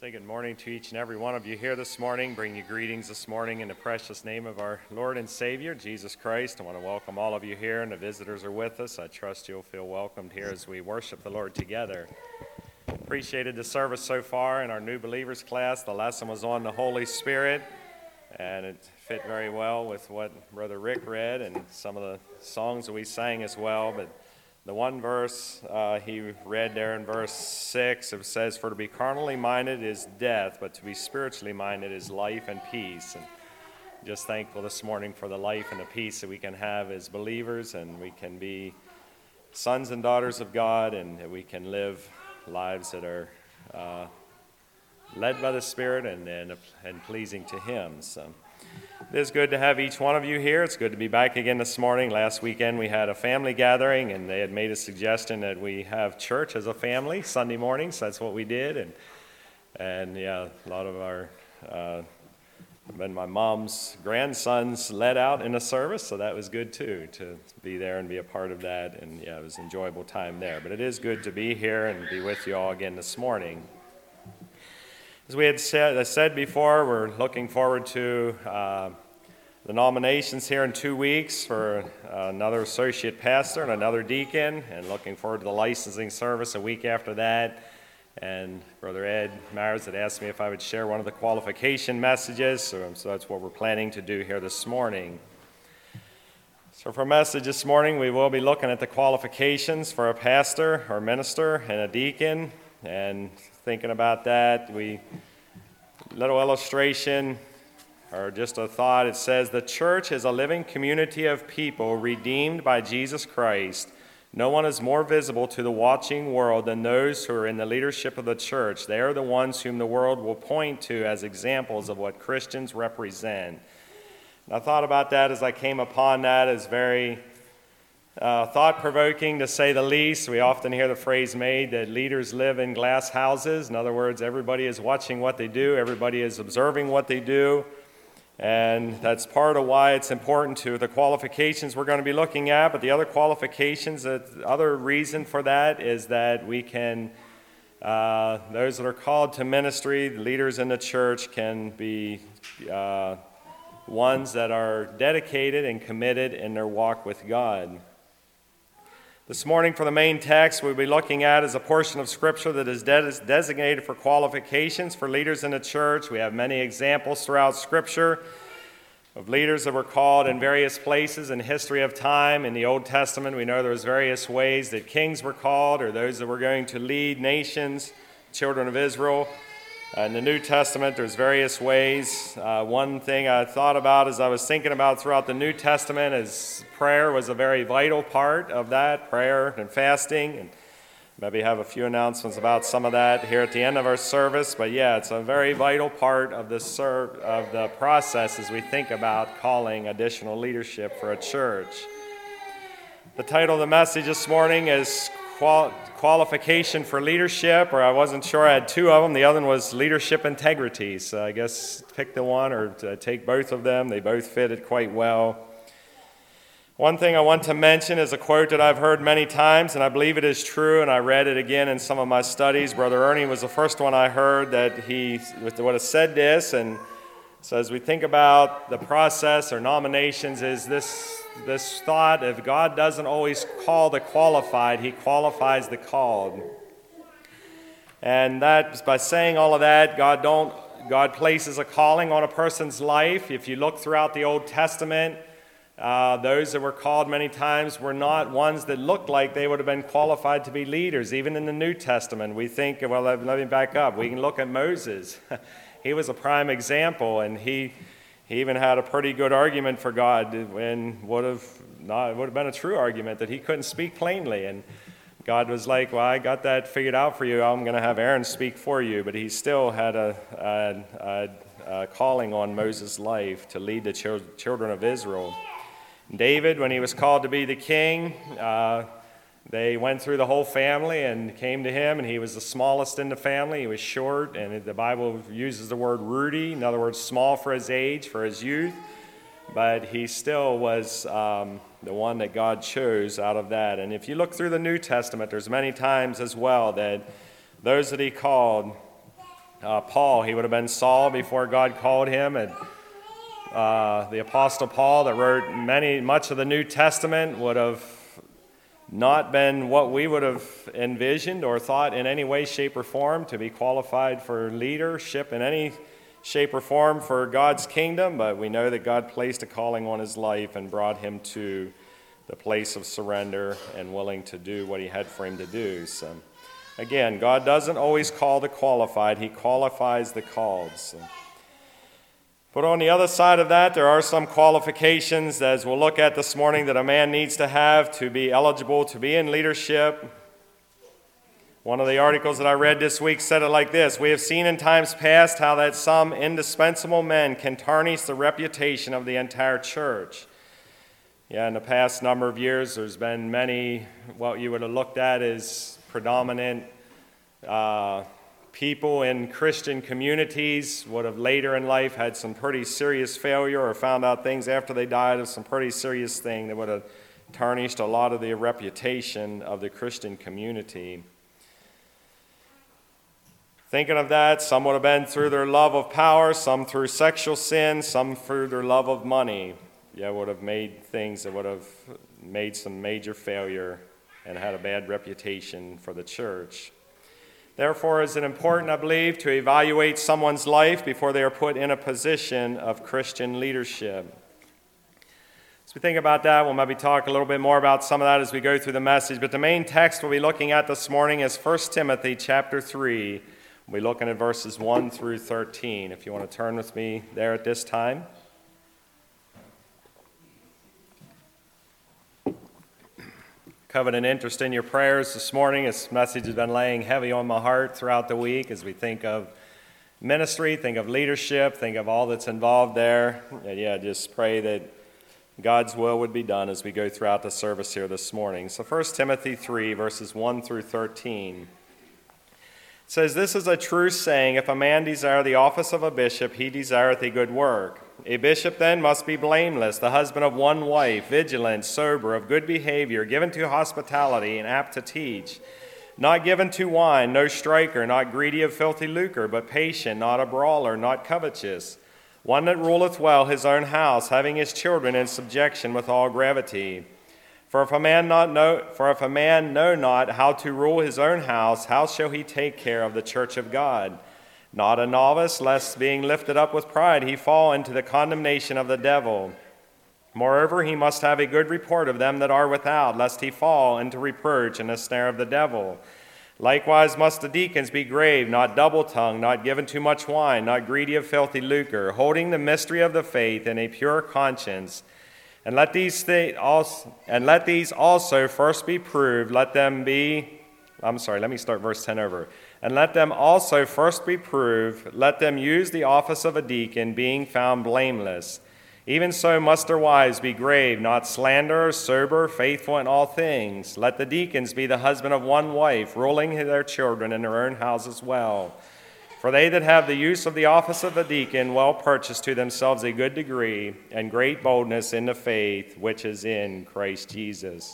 Say good morning to each and every one of you here this morning. Bring you greetings this morning in the precious name of our Lord and Savior, Jesus Christ. I want to welcome all of you here, and the visitors are with us. I trust you'll feel welcomed here as we worship the Lord together. Appreciated the service so far in our new believers class. The lesson was on the Holy Spirit, and it fit very well with what Brother Rick read and some of the songs that we sang as well. But the one verse he read there in verse 6, it says, "For to be carnally minded is death, but to be spiritually minded is life and peace." And just thankful this morning for the life and the peace that we can have as believers, and we can be sons and daughters of God, and that we can live lives that are led by the Spirit and pleasing to Him. So it is good to have each one of you here. It's good to be back again this morning. Last weekend we had a family gathering, and they had made a suggestion that we have church as a family Sunday mornings. That's what we did, and yeah, a lot of our then my mom's grandsons led out in the service, so that was good too, to be there and be a part of that. And yeah, it was an enjoyable time there. But it is good to be here and be with you all again this morning. As we had said before, we're looking forward to the nominations here in 2 weeks for another associate pastor and another deacon, and looking forward to the licensing service a week after that. And Brother Ed Myers had asked me if I would share one of the qualification messages, so that's what we're planning to do here this morning. So for a message this morning, we will be looking at the qualifications for a pastor or minister and a deacon. And thinking about that, little illustration or just a thought. It says, "The church is a living community of people redeemed by Jesus Christ. No one is more visible to the watching world than those who are in the leadership of the church. They are the ones whom the world will point to as examples of what Christians represent." And I thought about that as I came upon that as very thought-provoking, to say the least. We often hear the phrase made that leaders live in glass houses. In other words, everybody is watching what they do, everybody is observing what they do, and that's part of why it's important to the qualifications we're going to be looking at. But the other qualifications, the other reason for that is that we can, those that are called to ministry, the leaders in the church, can be ones that are dedicated and committed in their walk with God. This morning, for the main text we'll be looking at is a portion of Scripture that is designated for qualifications for leaders in the church. We have many examples throughout Scripture of leaders that were called in various places in history of time. In the Old Testament, we know there's various ways that kings were called, or those that were going to lead nations, children of Israel. In the New Testament, there's various ways. One thing I thought about as I was thinking about throughout the New Testament is prayer was a very vital part of that, prayer and fasting. And maybe have a few announcements about some of that here at the end of our service. But yeah, it's a very vital part of the process as we think about calling additional leadership for a church. The title of the message this morning is Qualification for Leadership, or I wasn't sure, I had two of them. The other one was Leadership Integrity. So I guess pick the one or take both of them. They both fitted quite well. One thing I want to mention is a quote that I've heard many times, and I believe it is true, and I read it again in some of my studies. Brother Ernie was the first one I heard that he would have said this. And so as we think about the process or nominations, is this thought of God doesn't always call the qualified, He qualifies the called. And that, by saying all of that, God places a calling on a person's life. If you look throughout the Old Testament, those that were called many times were not ones that looked like they would have been qualified to be leaders. Even in the New Testament, we think, well, let me back up. We can look at Moses. He was a prime example, and he even had a pretty good argument for God, and would have been a true argument that he couldn't speak plainly. And God was like, well, I got that figured out for you. I'm going to have Aaron speak for you. But he still had a calling on Moses' life to lead the children of Israel. David, when he was called to be the king, they went through the whole family and came to him, and he was the smallest in the family. He was short, and the Bible uses the word ruddy, in other words, small for his age, for his youth. But he still was the one that God chose out of that. And if you look through the New Testament, there's many times as well that those that he called Paul. He would have been Saul before God called him, and the Apostle Paul that wrote much of the New Testament would have not been what we would have envisioned or thought in any way, shape, or form to be qualified for leadership in any shape or form for God's kingdom, but we know that God placed a calling on his life and brought him to the place of surrender and willing to do what he had for him to do. So, again, God doesn't always call the qualified, he qualifies the called. So. But on the other side of that, there are some qualifications, as we'll look at this morning, that a man needs to have to be eligible to be in leadership. One of the articles that I read this week said it like this: "We have seen in times past how that some indispensable men can tarnish the reputation of the entire church." Yeah, in the past number of years, there's been many, what you would have looked at as predominant people in Christian communities would have later in life had some pretty serious failure or found out things after they died of some pretty serious thing that would have tarnished a lot of the reputation of the Christian community. Thinking of that, some would have been through their love of power, some through sexual sin, some through their love of money. Yeah, would have made things that would have made some major failure and had a bad reputation for the church. Therefore, is it important, I believe, to evaluate someone's life before they are put in a position of Christian leadership. As we think about that, we'll maybe talk a little bit more about some of that as we go through the message. But the main text we'll be looking at this morning is 1 Timothy chapter 3. We'll be looking at verses 1 through 13. If you want to turn with me there at this time. Covenant interest in your prayers this morning. This message has been laying heavy on my heart throughout the week as we think of ministry, think of leadership, think of all that's involved there. And just pray that God's will would be done as we go throughout the service here this morning. So 1 Timothy 3, verses 1 through 13. It says, "This is a true saying, if a man desire the office of a bishop, he desireth a good work. A bishop then must be blameless, the husband of one wife, vigilant, sober, of good behavior, given to hospitality, and apt to teach. Not given to wine, no striker, not greedy of filthy lucre, but patient, not a brawler, not covetous. One that ruleth well his own house, having his children in subjection with all gravity. For if a man know not how to rule his own house, how shall he take care of the church of God? Not a novice, lest being lifted up with pride he fall into the condemnation of the devil. Moreover, he must have a good report of them that are without, lest he fall into reproach and the snare of the devil. Likewise must the deacons be grave, not double-tongued, not given to much wine, not greedy of filthy lucre, holding the mystery of the faith in a pure conscience. And let these also first be proved. Let them also first be proved. Let them use the office of a deacon, being found blameless. Even so must their wives be grave, not slanderers, sober, faithful in all things. Let the deacons be the husband of one wife, ruling their children in their own houses well. For they that have the use of the office of a deacon well purchase to themselves a good degree and great boldness in the faith which is in Christ Jesus."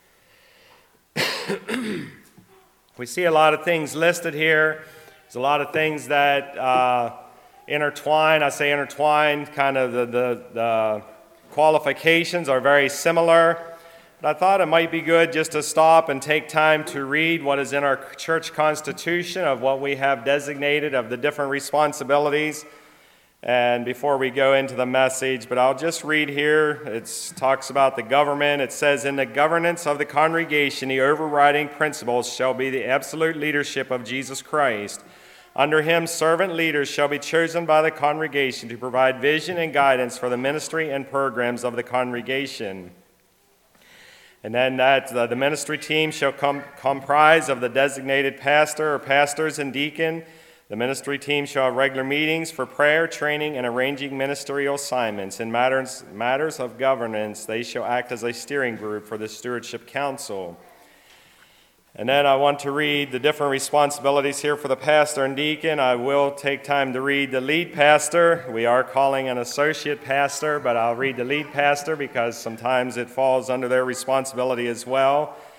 We see a lot of things listed here. There's a lot of things that intertwine. I say intertwine, kind of the qualifications are very similar. But I thought it might be good just to stop and take time to read what is in our church constitution of what we have designated of the different responsibilities. And before we go into the message, but I'll just read here. It talks about the government. It says, "In the governance of the congregation, the overriding principles shall be the absolute leadership of Jesus Christ. Under him, servant leaders shall be chosen by the congregation to provide vision and guidance for the ministry and programs of the congregation. And then the ministry team shall comprise of the designated pastor or pastors and deacon. The ministry team shall have regular meetings for prayer, training, and arranging ministerial assignments. In matters of governance, they shall act as a steering group for the stewardship council." And then I want to read the different responsibilities here for the pastor and deacon. I will take time to read the lead pastor. We are calling an associate pastor, but I'll read the lead pastor because sometimes it falls under their responsibility as well. It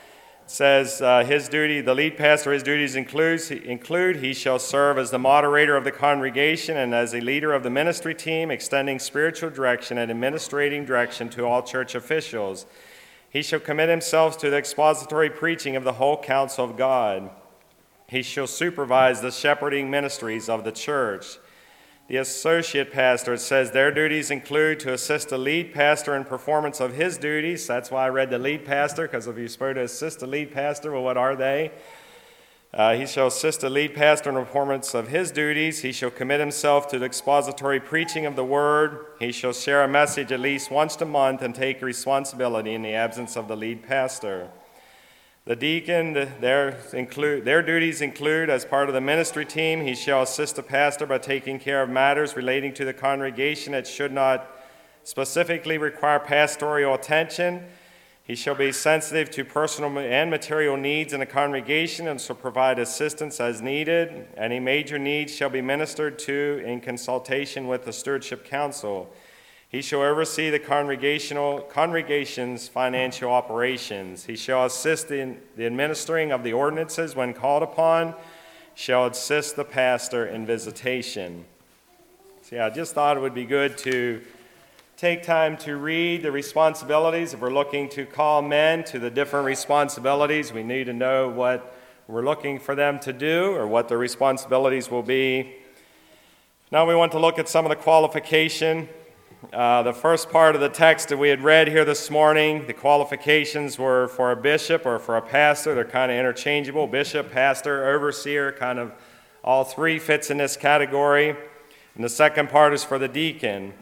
says the lead pastor, his duties include he shall serve as the moderator of the congregation and as a leader of the ministry team, extending spiritual direction and administrating direction to all church officials. He shall commit himself to the expository preaching of the whole counsel of God. He shall supervise the shepherding ministries of the church. The associate pastor, it says their duties include to assist the lead pastor in performance of his duties. That's why I read the lead pastor, because if you're supposed to assist the lead pastor, well, what are they? He shall assist the lead pastor in the performance of his duties. He shall commit himself to the expository preaching of the word. He shall share a message at least once a month and take responsibility in the absence of the lead pastor. The deacon, their duties include, as part of the ministry team, he shall assist the pastor by taking care of matters relating to the congregation that should not specifically require pastoral attention. He shall be sensitive to personal and material needs in the congregation and shall provide assistance as needed. Any major needs shall be ministered to in consultation with the stewardship council. He shall oversee the congregation's financial operations. He shall assist in the administering of the ordinances when called upon. Shall assist the pastor in visitation. So I just thought it would be good to take time to read the responsibilities. If we're looking to call men to the different responsibilities, we need to know what we're looking for them to do or what their responsibilities will be. Now we want to look at some of the qualification. The first part of the text that we had read here this morning, the qualifications were for a bishop or for a pastor. They're kind of interchangeable. Bishop, pastor, overseer, kind of all three fits in this category. And the second part is for the deacon.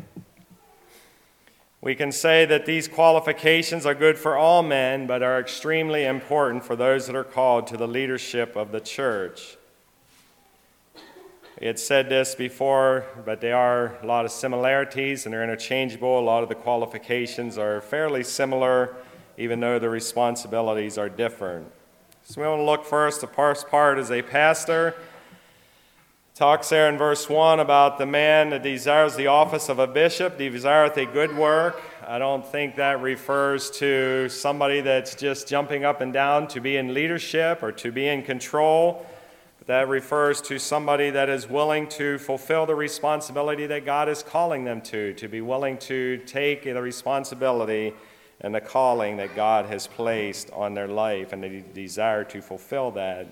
We can say that these qualifications are good for all men, but are extremely important for those that are called to the leadership of the church. We had said this before, but there are a lot of similarities and they're interchangeable. A lot of the qualifications are fairly similar, even though the responsibilities are different. So we want to look first, the first part is a pastor. Talks there in verse 1 about the man that desires the office of a bishop, desireth a good work. I don't think that refers to somebody that's just jumping up and down to be in leadership or to be in control. That refers to somebody that is willing to fulfill the responsibility that God is calling them to be willing to take the responsibility and the calling that God has placed on their life, and they desire to fulfill that.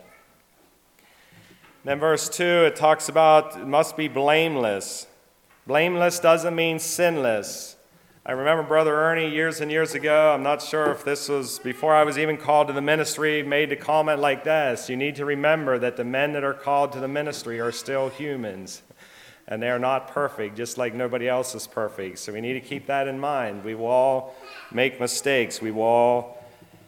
Then verse 2, it talks about it must be blameless. Blameless doesn't mean sinless. I remember Brother Ernie years and years ago, I'm not sure if this was before I was even called to the ministry, made a comment like this. You need to remember that the men that are called to the ministry are still humans, and they are not perfect, just like nobody else is perfect. So we need to keep that in mind. We will all make mistakes. We will all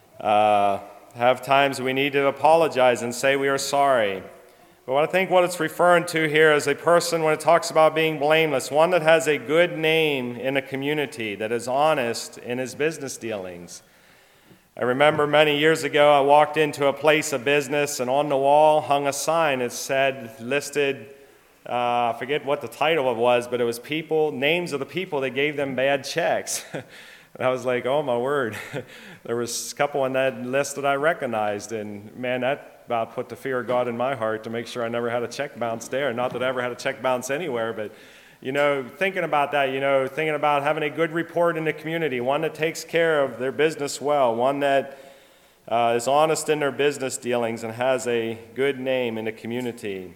have times we need to apologize and say we are sorry. But I think what it's referring to here is a person, when it talks about being blameless, one that has a good name in a community, that is honest in his business dealings. I remember many years ago, I walked into a place of business, and on the wall hung a sign that said, listed, I forget what the title was, but it was names of the people that gave them bad checks. And I was like, oh my word. There was a couple on that list that I recognized, and man, that about put the fear of God in my heart to make sure I never had a check bounce there. Not that I ever had a check bounce anywhere, but, thinking about that, thinking about having a good report in the community, one that takes care of their business well, one that is honest in their business dealings and has a good name in the community.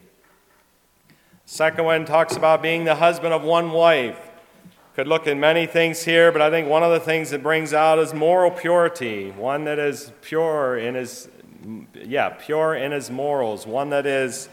Second one talks about being the husband of one wife. Could look at many things here, but I think one of the things it brings out is moral purity, one that is pure in his morals, one that is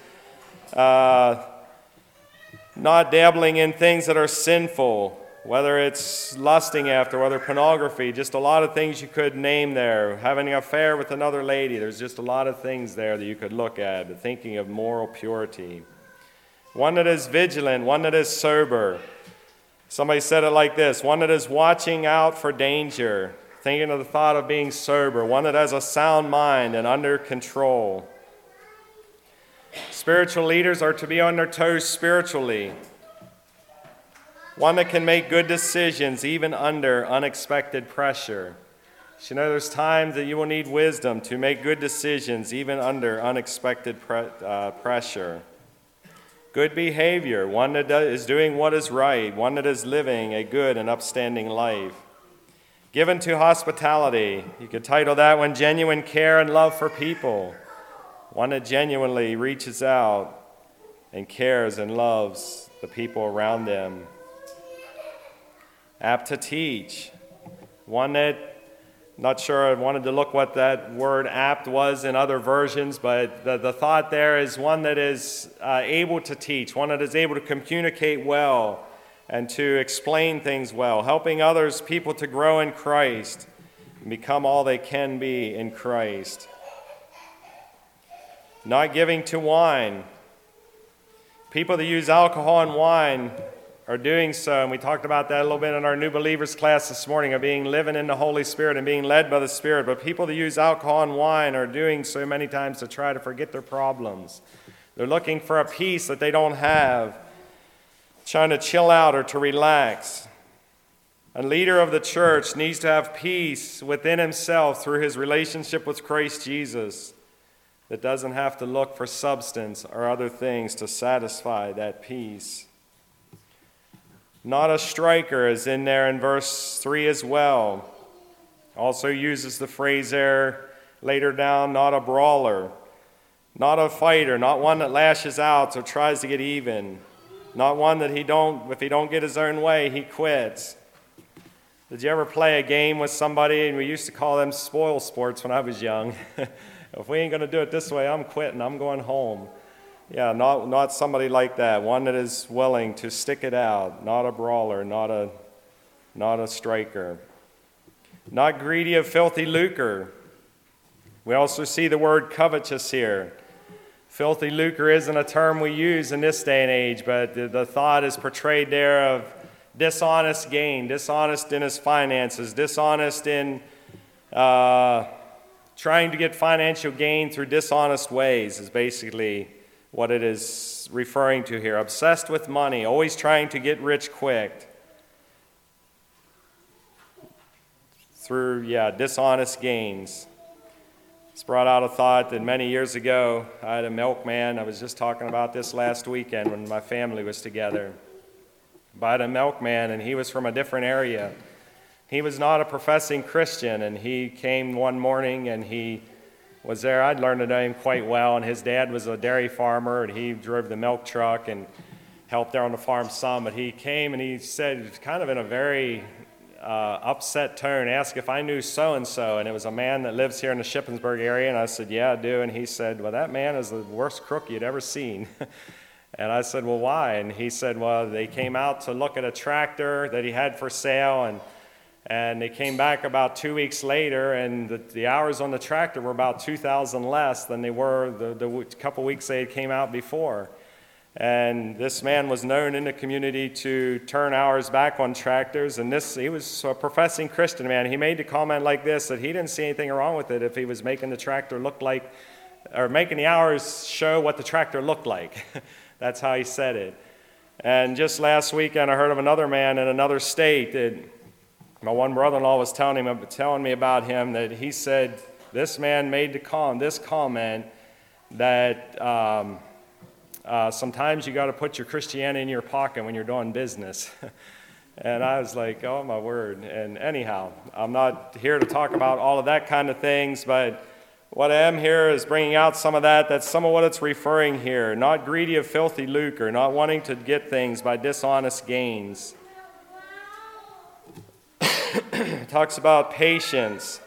not dabbling in things that are sinful, whether it's lusting after, whether pornography, just a lot of things you could name there, having an affair with another lady. There's just a lot of things there that you could look at, thinking of moral purity. One that is vigilant, one that is sober. Somebody said it like this, one that is watching out for danger, thinking of the thought of being sober, one that has a sound mind and under control. Spiritual leaders are to be on their toes spiritually. One that can make good decisions even under unexpected pressure. You know there's times that you will need wisdom to make good decisions even under unexpected pressure. Good behavior, one that is doing what is right, one that is living a good and upstanding life. Given to hospitality, you could title that one Genuine Care and Love for People, one that genuinely reaches out and cares and loves the people around them. Apt to teach, one that, not sure, I wanted to look what that word apt was in other versions, but the thought there is one that is able to teach, one that is able to communicate well and to explain things well, helping others, people to grow in Christ and become all they can be in Christ. Not giving to wine. People that use alcohol and wine are doing so, and we talked about that a little bit in our New Believers class this morning, of living in the Holy Spirit and being led by the Spirit. But people that use alcohol and wine are doing so many times to try to forget their problems. They're looking for a peace that they don't have, trying to chill out or to relax. A leader of the church needs to have peace within himself through his relationship with Christ Jesus, that doesn't have to look for substance or other things to satisfy that peace. Not a striker is in there in verse 3 as well. Also uses the phrase there later down, not a brawler, not a fighter, not one that lashes out or tries to get even, not one that if he don't get his own way, he quits. Did you ever play a game with somebody, and we used to call them spoil sports when I was young? If we ain't going to do it this way, I'm quitting, I'm going home. Yeah, not somebody like that, one that is willing to stick it out, not a brawler, not a striker. Not greedy of filthy lucre. We also see the word covetous here. Filthy lucre isn't a term we use in this day and age, but the thought is portrayed there of dishonest gain, dishonest in his finances, dishonest in trying to get financial gain through dishonest ways is basically what it is referring to here. Obsessed with money, always trying to get rich quick through, dishonest gains. It's brought out a thought that many years ago, I had a milkman. I was just talking about this last weekend when my family was together. I had a milkman, and he was from a different area. He was not a professing Christian, and he came one morning, and he was there. I'd learned to know him quite well, and his dad was a dairy farmer, and he drove the milk truck and helped there on the farm some. But he came and he said, kind of in a very upset tone, asked if I knew so-and-so, and it was a man that lives here in the Shippensburg area, and I said, yeah, I do. And he said, well, that man is the worst crook you'd ever seen. And I said, well, why? And he said, well, they came out to look at a tractor that he had for sale, and they came back about 2 weeks later, and the hours on the tractor were about 2,000 less than they were the couple weeks they had came out before. And this man was known in the community to turn hours back on tractors, and he was a professing Christian man. He made the comment like this, that he didn't see anything wrong with it if he was making the tractor look like, or making the hours show what the tractor looked like. That's how he said it. And just last weekend, I heard of another man in another state that my one brother-in-law was telling me about him, that he said this man made this comment that sometimes you got to put your Christianity in your pocket when you're doing business. And I was like, oh my word. And anyhow, I'm not here to talk about all of that kind of things, but what I am here is bringing out some of that. That's some of what it's referring here. Not greedy of filthy lucre, not wanting to get things by dishonest gains. It talks about patience.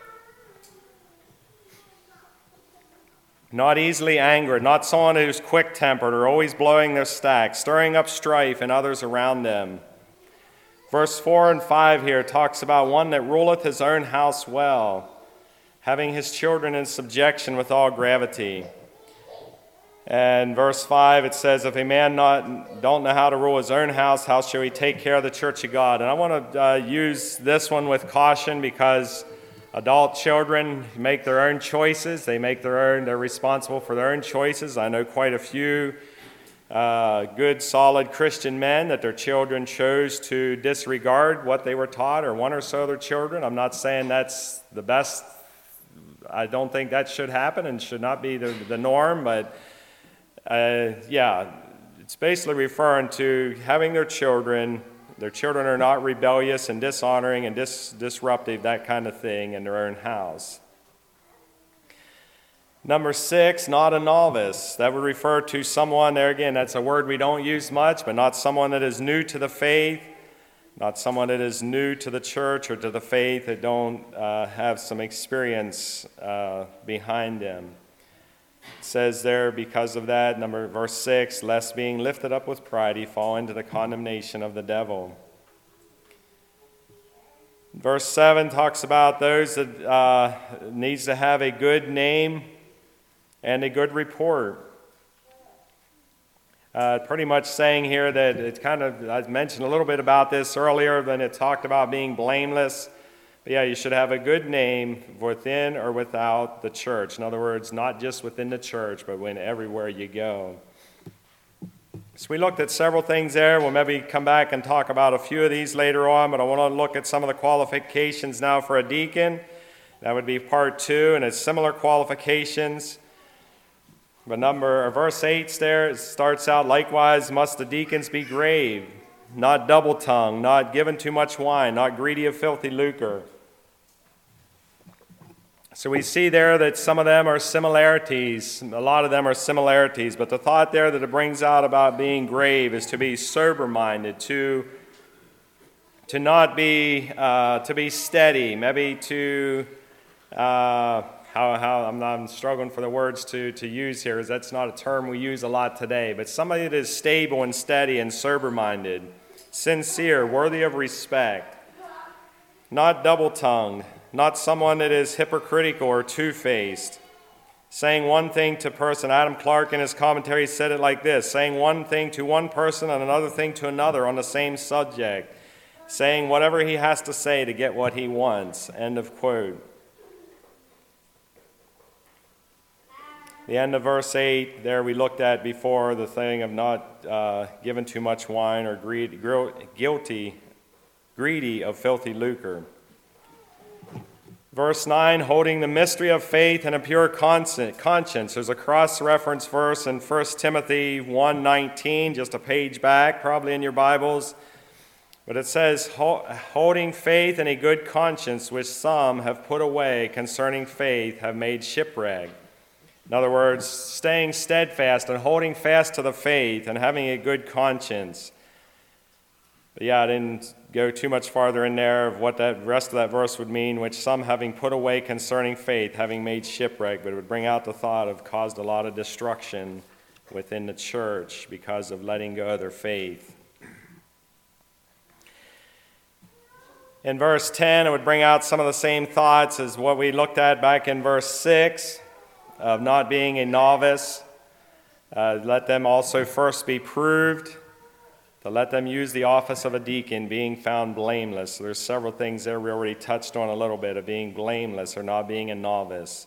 Not easily angered, not someone who's quick-tempered or always blowing their stack, stirring up strife in others around them. Verse 4 and 5 here talks about one that ruleth his own house well, having his children in subjection with all gravity. And verse 5, it says, if a man don't know how to rule his own house, how shall he take care of the church of God? And I want to use this one with caution, because adult children make their own choices. They're responsible for their own choices. I know quite a few good, solid Christian men, that their children chose to disregard what they were taught, or one or so of their children. I'm not saying that's the best. I don't think that should happen and should not be the norm, but it's basically referring to having their children are not rebellious and dishonoring and disruptive, that kind of thing, in their own house. Number 6, not a novice. That would refer to someone, there again, that's a word we don't use much, but not someone that is new to the faith, not someone that is new to the church or to the faith, that don't have some experience behind them. It says there, because of that, verse 6, lest being lifted up with pride, he fall into the condemnation of the devil. Verse 7 talks about those that needs to have a good name and a good report. Pretty much saying here that it's I mentioned a little bit about this earlier, when it talked about being blameless. But yeah, you should have a good name within or without the church. In other words, not just within the church, but everywhere you go. So we looked at several things there. We'll maybe come back and talk about a few of these later on, but I want to look at some of the qualifications now for a deacon. That would be part 2, and it's similar qualifications. But verse 8 there, it starts out, likewise must the deacons be grave, not double-tongued, not given too much wine, not greedy of filthy lucre. So we see there that some of them are similarities, a lot of them are similarities, but the thought there that it brings out about being grave is to be sober-minded, to not be, to be steady, maybe to... I'm struggling for the words to use here, because that's not a term we use a lot today, but somebody that is stable and steady and sober-minded, sincere, worthy of respect, not double-tongued, not someone that is hypocritical or two-faced, saying one thing to person. Adam Clark in his commentary said it like this: saying one thing to one person and another thing to another on the same subject, saying whatever he has to say to get what he wants. End of quote. The end of verse 8, there we looked at before the thing of not given too much wine or greedy of filthy lucre. Verse 9, holding the mystery of faith and a pure conscience. There's a cross-reference verse in 1 Timothy 1:19, just a page back, probably in your Bibles. But it says, holding faith and a good conscience, which some have put away concerning faith, have made shipwreck. In other words, staying steadfast and holding fast to the faith and having a good conscience. But yeah, I didn't go too much farther in there of what that rest of that verse would mean, which some having put away concerning faith, having made shipwreck, but it would bring out the thought of caused a lot of destruction within the church because of letting go of their faith. In verse 10, it would bring out some of the same thoughts as what we looked at back in verse 6. Of not being a novice. Let them also first be proved, to let them use the office of a deacon, being found blameless. So there's several things there we already touched on a little bit, of being blameless or not being a novice.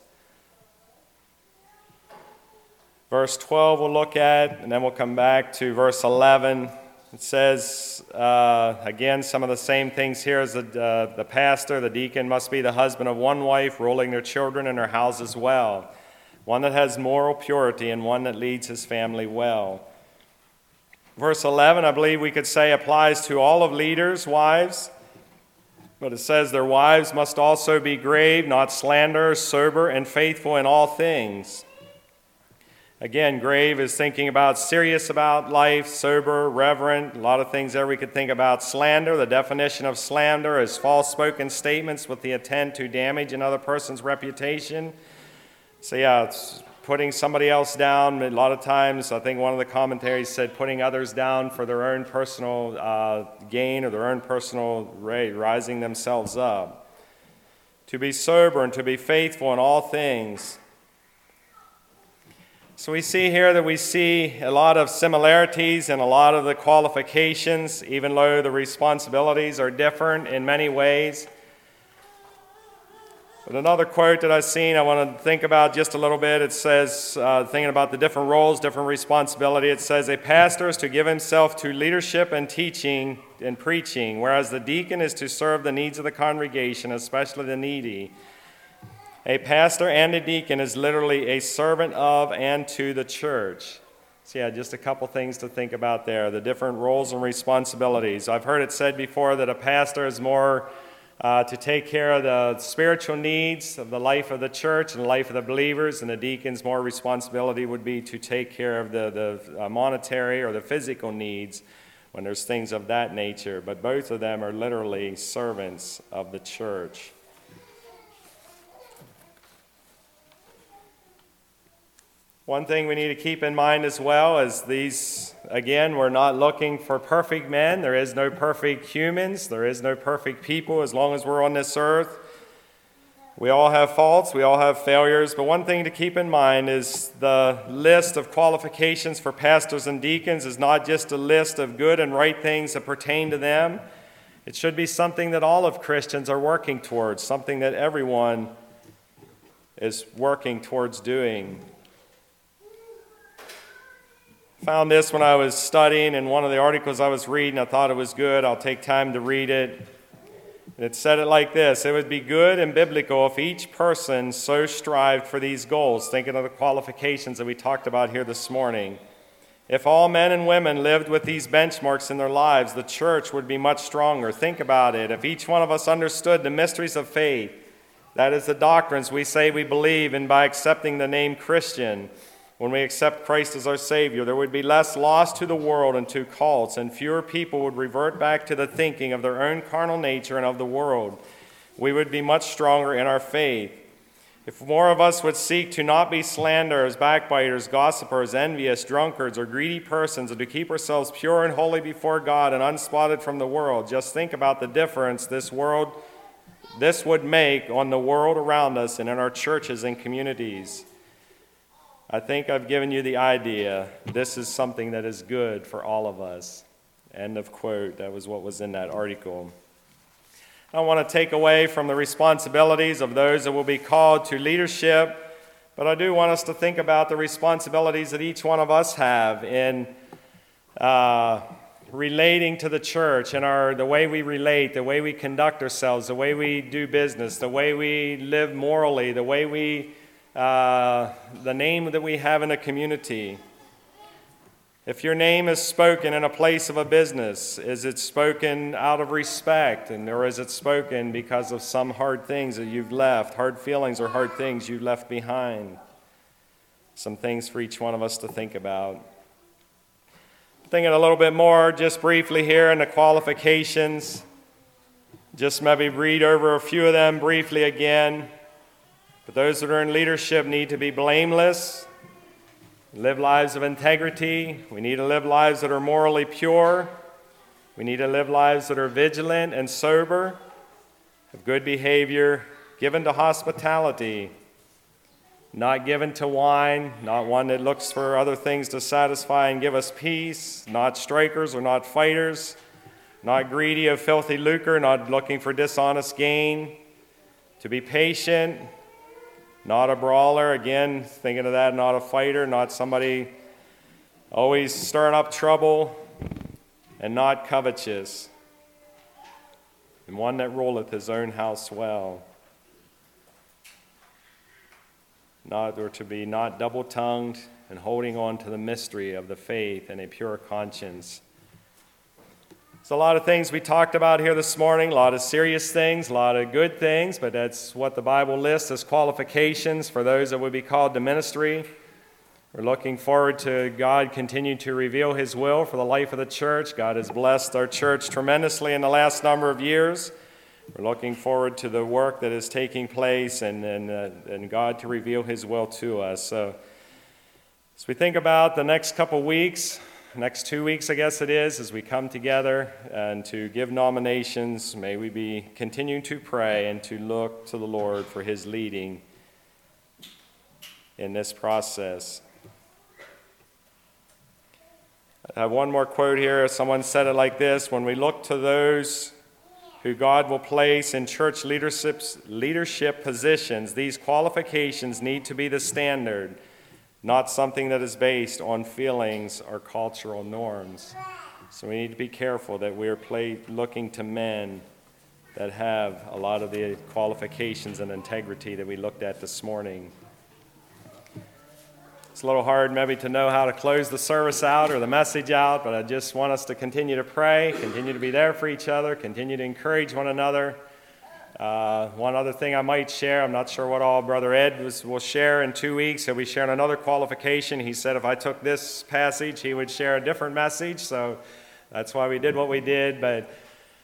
Verse 12 we'll look at, and then we'll come back to verse 11. It says, again, some of the same things here as the pastor. The deacon must be the husband of one wife, ruling their children and their houses well. One that has moral purity and one that leads his family well. Verse 11, I believe we could say, applies to all of leaders' wives. But it says their wives must also be grave, not slanderers, sober, and faithful in all things. Again, grave is thinking about serious about life, sober, reverent. A lot of things there we could think about. Slander, the definition of slander is false spoken statements with the intent to damage another person's reputation. So yeah, it's putting somebody else down. A lot of times, I think one of the commentaries said putting others down for their own personal gain or their own personal rising themselves up. To be sober and to be faithful in all things. So we see here that we see a lot of similarities and a lot of the qualifications, even though the responsibilities are different in many ways. But another quote that I've seen, I want to think about just a little bit. It says, thinking about the different roles, different responsibility, it says, a pastor is to give himself to leadership and teaching and preaching, whereas the deacon is to serve the needs of the congregation, especially the needy. A pastor and a deacon is literally a servant of and to the church. So yeah, just a couple things to think about there, the different roles and responsibilities. I've heard it said before that a pastor is more to take care of the spiritual needs of the life of the church and the life of the believers, and the deacon's more responsibility would be to take care of the monetary or the physical needs when there's things of that nature. But both of them are literally servants of the church. One thing we need to keep in mind as well is these, again, we're not looking for perfect men. There is no perfect humans. There is no perfect people as long as we're on this earth. We all have faults. We all have failures. But one thing to keep in mind is the list of qualifications for pastors and deacons is not just a list of good and right things that pertain to them. It should be something that all of Christians are working towards, something that everyone is working towards doing. Found this when I was studying in one of the articles I was reading. I thought it was good. I'll take time to read it. It said it like this: it would be good and biblical if each person so strived for these goals, thinking of the qualifications that we talked about here this morning. If all men and women lived with these benchmarks in their lives, the church would be much stronger. Think about it. If each one of us understood the mysteries of faith, that is the doctrines we say we believe in by accepting the name Christian, when we accept Christ as our Savior, there would be less loss to the world and to cults, and fewer people would revert back to the thinking of their own carnal nature and of the world. We would be much stronger in our faith. If more of us would seek to not be slanderers, backbiters, gossipers, envious, drunkards, or greedy persons, and to keep ourselves pure and holy before God and unspotted from the world, just think about the difference this would make on the world around us and in our churches and communities. I think I've given you the idea. This is something that is good for all of us. End of quote. That was what was in that article. I don't want to take away from the responsibilities of those that will be called to leadership, but I do want us to think about the responsibilities that each one of us have in relating to the church and the way we relate, the way we conduct ourselves, the way we do business, the way we live morally, the way we the name that we have in a community. If your name is spoken in a place of a business, is it spoken out of respect, or is it spoken because of some hard things that you've left, hard feelings or hard things you've left behind? Some things for each one of us to think about. Thinking a little bit more, just briefly here in the qualifications. Just maybe read over a few of them briefly again. But those that are in leadership need to be blameless, live lives of integrity. We need to live lives that are morally pure. We need to live lives that are vigilant and sober, of good behavior, given to hospitality, not given to wine, not one that looks for other things to satisfy and give us peace, not strikers or not fighters, not greedy of filthy lucre, not looking for dishonest gain, to be patient, not a brawler, again, thinking of that, not a fighter, not somebody always stirring up trouble, and not covetous, and one that ruleth his own house well. To be not double-tongued and holding on to the mystery of the faith and a pure conscience. There's a lot of things we talked about here this morning, a lot of serious things, a lot of good things, but that's what the Bible lists as qualifications for those that would be called to ministry. We're looking forward to God continue to reveal His will for the life of the church. God has blessed our church tremendously in the last number of years. We're looking forward to the work that is taking place and God to reveal His will to us. So as we think about the next couple weeks, next 2 weeks, I guess it is, as we come together and to give nominations, may we be continuing to pray and to look to the Lord for His leading in this process. I have one more quote here. Someone said it like this: when we look to those who God will place in church leadership positions, these qualifications need to be the standard, not something that is based on feelings or cultural norms. So we need to be careful that we're looking to men that have a lot of the qualifications and integrity that we looked at this morning. It's a little hard maybe to know how to close the service out or the message out, but I just want us to continue to pray, continue to be there for each other, continue to encourage one another. One other thing I might share, I'm not sure what all Brother Ed will share in 2 weeks. He'll be sharing another qualification. He said if I took this passage, he would share a different message, so that's why we did what we did. But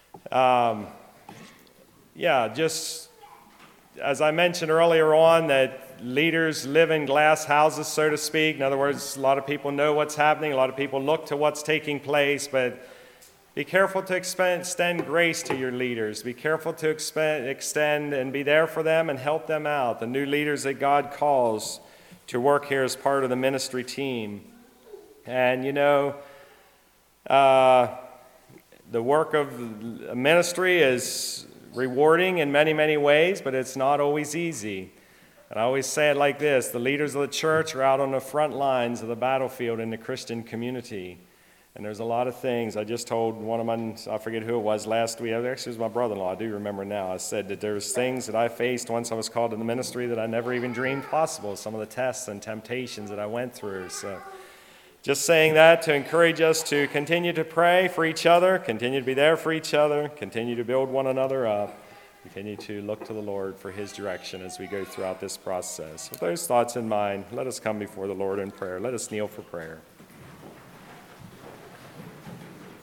just as I mentioned earlier on, that leaders live in glass houses, so to speak. In other words, a lot of people know what's happening. A lot of people look to what's taking place, but be careful to extend grace to your leaders. Be careful to extend and be there for them and help them out, the new leaders that God calls to work here as part of the ministry team. And the work of ministry is rewarding in many, many ways, but it's not always easy. And I always say it like this: the leaders of the church are out on the front lines of the battlefield in the Christian community. And there's a lot of things. I just told one of my, I forget who it was last week, actually it was my brother-in-law, I do remember now. I said that there's things that I faced once I was called to the ministry that I never even dreamed possible, some of the tests and temptations that I went through. So just saying that to encourage us to continue to pray for each other, continue to be there for each other, continue to build one another up, continue to look to the Lord for His direction as we go throughout this process. With those thoughts in mind, let us come before the Lord in prayer. Let us kneel for prayer.